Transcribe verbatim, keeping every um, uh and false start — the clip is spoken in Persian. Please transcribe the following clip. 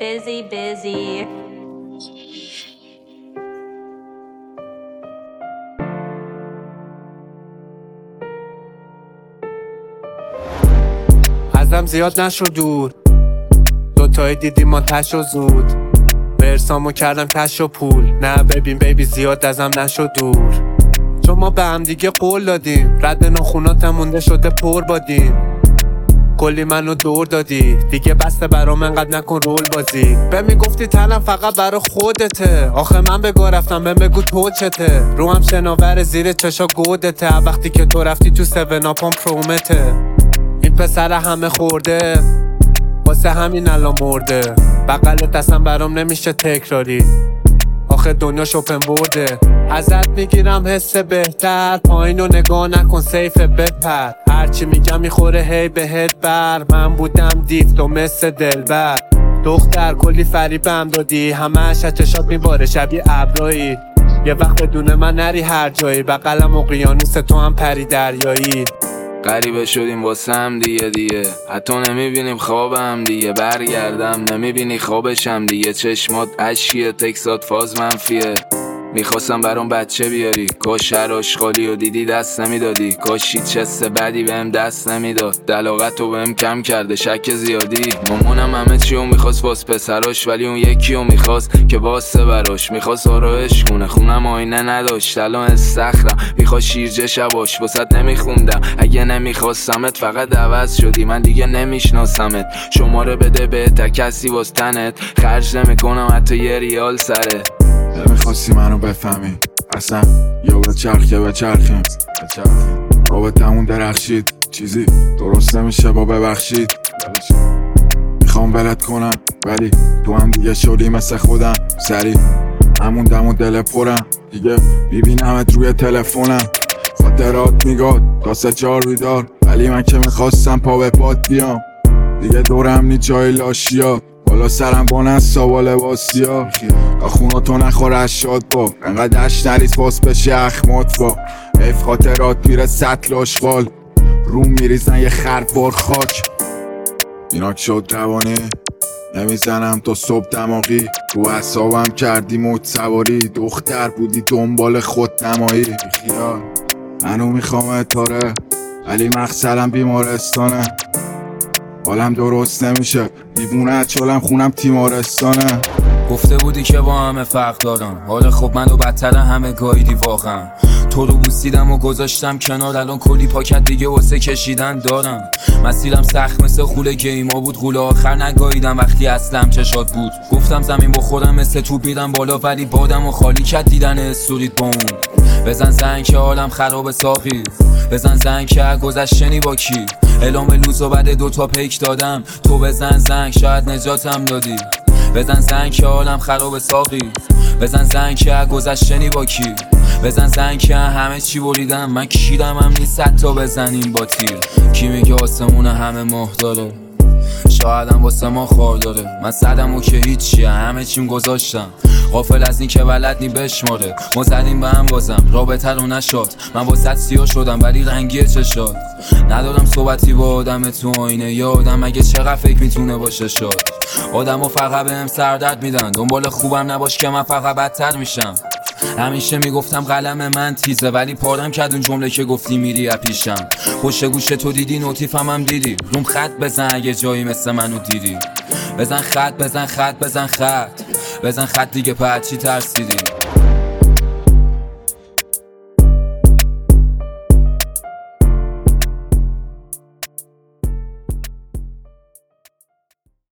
busy, busy. ازم زیاد نشو دور، دوتایی دیدیم ما تش و زود، برسامو کردم کش و پول. نه ببین بیبی زیاد ازم نشو دور، چون ما به هم دیگه قول دادیم، رد ناخوناتم مونده شده پر بادیم. کلی منو دور دادی دیگه، بسته برام انقدر نکن رول بازی. به میگفتی تنم فقط برا خودته، آخه من بگاه رفتم به بگو تو چته. رو هم شناور زیر چشا گودته، وقتی که تو رفتی تو سون اپام پرومته. این پسر همه خورده واسه همین الان مرده، بغلت دستم برام نمیشه تکراری، آخه دنیا شوپن برده. ازت میگیرم حس بهتر، پایین رو نگاه نکن سیف بپر. هرچی میگم میخوره هی بهت بر، من بودم دیو تو مثل دلبر. دختر کلی فریبم دادی، همه چشات میباره شبیه ابرایی. یه وقت بدون من نری هر جایی، بغلم اقیانوس تو هم پری دریایی. غریبه شدیم واسه هم دیگه دیگه، حتی نمیبینیم خوابم دیگه. برگردم نمیبینی خوابشم دیگه، چشمات اشکیه تکسات فاز منفیه. میخواستم برام بچه بیاری، کاش هر آشغالی و دیدی دست نمیدادی. کاش هیچ حس بدی بهم دست نمیداد، دلاغت رو بهم کم کرده شک زیادی. مامانم همه چیو میخواست واس پسراش، ولی اون یکیو میخواست که واسه براش. میخواست آرایش کنه خونم آینه نداشت، الان استخرم میخواست شیرجه شباش. واسط نمیخوندم اگه نمیخواستمت، فقط عوض شدی من دیگه نمیشناسمت. شماره بده به تا کسی واس تنت، خرج نمیکنم حتی یه ریال سرت. نمیخواستی منو بفهمی اصلا، یا به چرخ یا به چرخیم رابطمون درخشید، چیزی درست نمیشه با ببخشید. میخوام ولت کنم ولی تو هم دیگه شدی مثل خودم، سری همون دم و دل پرم دیگه، میبینمت روی تلفنم. خاطرات میگاد تا سه چار بیدار، ولی من که میخواستم پا به پات بیام. دیگه دورم نی جای لاشیا، بالا سرم با نستا با لباسیا. خوناتو نخور اشاد با، انقدر اش نریز باز بشه اخمات با. ایف خاطرات میره سطل آشغال، روم میریزن یه خربار خاک. ایناک شد روانه نمیزنم تا صبح دماغی، رو حسابم کردی موج سواری. دختر بودی دنبال خود نمایی، خیال منو میخوام اتاره ولی مقصرم بیمارستانه. حالم درست نمیشه دیوونه چالم خونم تیمارستانه. گفته بودی که با همه فرق دارم، حالا خب منو بدتر همه گاییدی واقعا. تو رو بوسیدم و گذاشتم کنار، الان کلی پاکت دیگه واسه کشیدن دارم. مسیرم سخت مثل خوله گیما بود، غول آخر نگاییدم وقتی اصلم چشات بود. گفتم زمین با خودم مثل توپ میرم بالا، ولی بادم و خالی کرد دیدن استوریت با اون. بزن زنگ که حالم خراب ساقی، بزن زنگ که گذشتنی با کی. اعلام لوز و بعد دوتا پیک دادم، تو بزن زنگ شاید نجاتم دادی. بزن زنگ که حالم خراب ساقی، بزن زنگ که گذشتنی با کی. بزن زنگ که همه چی بریدم، من کیرم هم نیست حتی بزنیم با تیر. کی میگه آسمون همه ماه داره، شایدم واسه ما خار داره. من صدم و که هیچیه همه چیم گذاشتم، غافل از این که بلد نی بشماره. ما زدیم به هم بازم رابطه رو نشد، من واسه سیاه شدم ولی رنگی چشات. ندارم صحبتی با آدم تو آینه، یا آدم اگه چقدر فکر میتونه باشه شاد. آدم ها فقط بهم سردرد میدن، دنبال خوبم نباش که من فقط بدتر میشم. همیشه میگفتم قلم من تیزه، ولی پارم کرد اون جمله که گفتی میری اپیشم. پشت گوش تو دیدی نوتیفم هم دیدی، روم خط بزن اگه جایی مثل منو دیدی. بزن خط بزن خط بزن خط بزن خط دیگه، پر چی ترسیدی؟